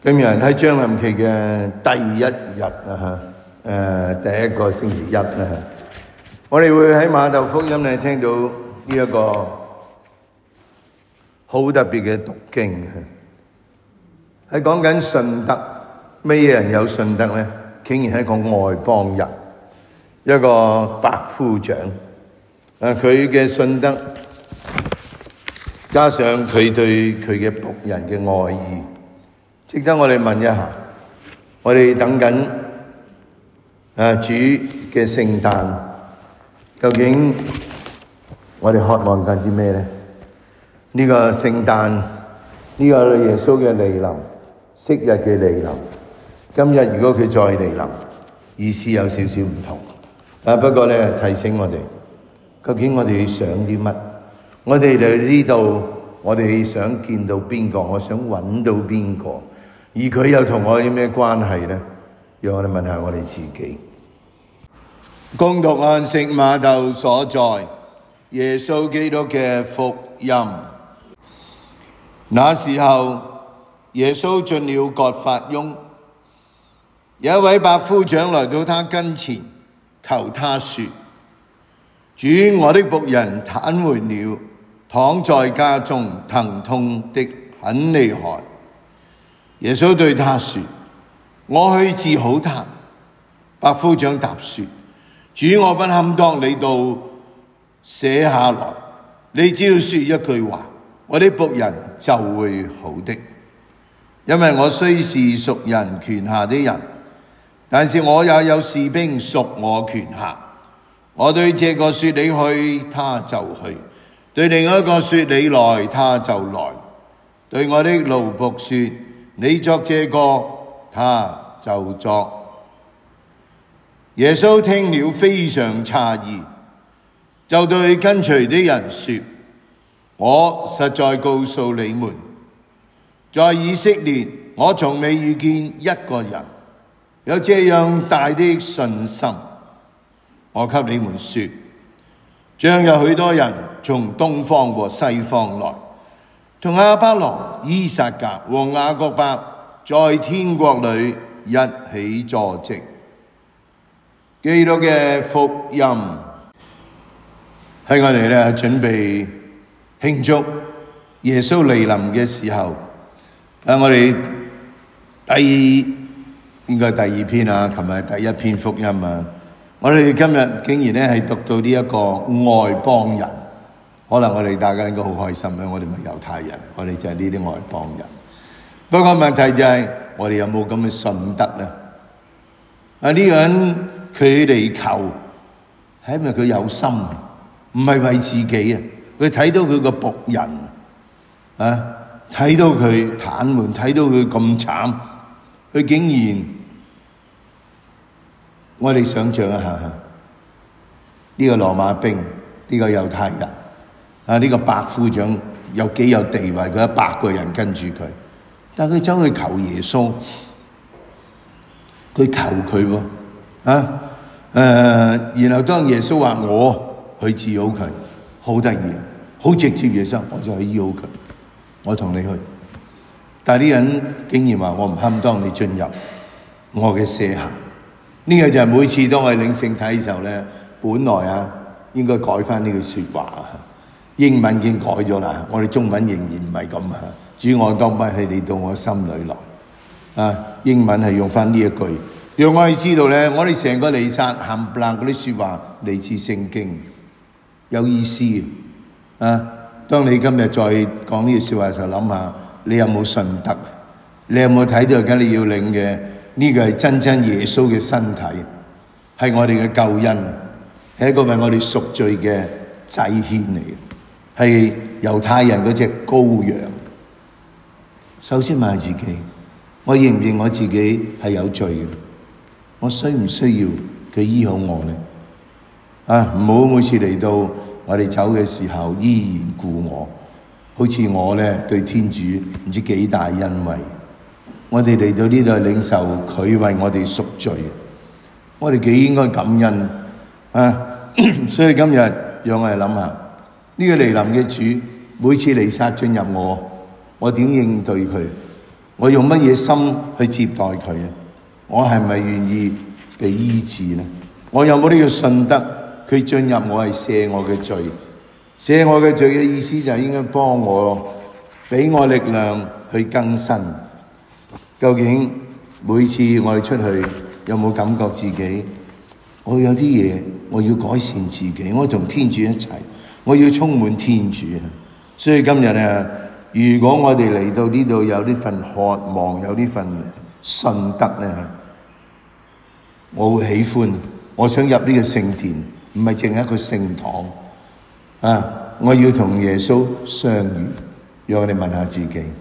今日喺將臨期嘅第一日第一個星期一我哋會喺馬竇福音咧聽到呢一個好特別嘅讀經，係講緊信德。咩人有信德咧？竟然係一個外邦人，一個百夫長。佢嘅信德加上佢對佢嘅僕人嘅愛意，值得我哋問一下。我哋等緊主嘅聖誕，究竟我哋渴望緊啲咩咧？呢個聖誕，呢個耶穌嘅嚟臨，昔日嘅嚟臨，今日如果佢再嚟臨，意思有少少唔同。不過咧提醒我哋，究竟我哋想啲乜？我哋嚟呢度，我哋想見到邊個？我想揾到邊個？而佢又同我有咩關係呢？讓我哋問下我哋自己。恭讀安息馬竇所在耶穌基督嘅福音。那時候，耶穌進了葛法翁，有一位百夫長來到他跟前，求他說：主，我的僕人癱瘓了，躺在家中，疼痛的很厲害。耶穌對他說：我去治好他。百夫長答說：主，我不堪當你到寫下來，你只要說一句話，我的僕人就會好的。因為我雖是屬人權下的人，但是我也有士兵屬我權下。我對這個說你去，他就去；對另一個說你來，他就來；對我的奴僕說你作這個，他就作。耶穌聽了非常詫異，就對跟隨的人說：我實在告訴你們，在以色列我從未遇見一個人有這樣大的信心。我給你們說，將有許多人從東方和西方來，同亞巴郎、依撒格和雅各伯在天國裏一起坐席。基督嘅福音。喺我哋咧準備慶祝耶穌嚟臨嘅時候，我哋應該第二篇啊，琴日第一篇福音啊，我哋今日竟然咧係讀到呢一個外邦人。可能我哋大家應該好開心咧，我哋咪猶太人，我哋就係呢啲外邦人。不過問題就係我哋有冇咁嘅信德咧？呢個人佢嚟求，係因為佢有心，唔係為自己啊！佢睇到佢個僕人睇到佢癱瘓，睇到佢咁慘，佢竟然，我哋想象一下呢個羅馬兵，呢個猶太人呢個百夫長有幾有地位？佢100個人跟住佢，但佢走去求耶穌，佢求佢然後當耶穌話我去治好佢，好得意，好直接。耶穌我就去醫好佢，我同你去。但係啲人竟然話我唔堪當你進入我嘅舍下。呢個就係每次當我哋領聖體嘅時候咧，本來應該改翻呢句說話。英文已經改咗啦，我哋中文仍然唔係咁。主，我當不起你到我心裏來。英文係用翻呢一句，讓我哋知道咧，我哋成個彌撒冚唪唥嗰啲說話嚟自聖經，有意思。當你今日再講呢句說話嘅時候，諗下你有冇信德？你有冇睇到而家你要領嘅呢個係真真耶穌嘅身體，係我哋嘅救恩，係一個為我哋贖罪嘅祭獻嚟嘅，係猶太人嗰隻羔羊。首先問下自己，我認唔認我自己係有罪嘅？我需唔需要佢醫好我呢？唔好每次嚟到我哋走嘅時候依然顧我，好似我咧對天主唔知幾大恩惠。我哋嚟到呢度領受佢為我哋贖罪，我哋幾應該感恩所以今日讓我哋諗下呢個嚟臨嘅主，每次彌撒進入我點應對佢？ 我用乜嘢心去接待佢呢？我係咪願意被醫治呢？我有冇呢個信德，佢進入我係赦我嘅罪？赦我嘅罪嘅意思就係應該幫我，俾我力量去更新。究竟每次我哋出去有冇感覺自己我有啲嘢我要改善自己，我同天主一齊，我要充滿天主。所以今日啊，如果我哋嚟到呢度有呢份渴望，有呢份信德咧，我會喜歡，我想入呢個聖殿，唔係淨係一個聖堂啊！我要同耶穌相遇。讓我哋問下自己。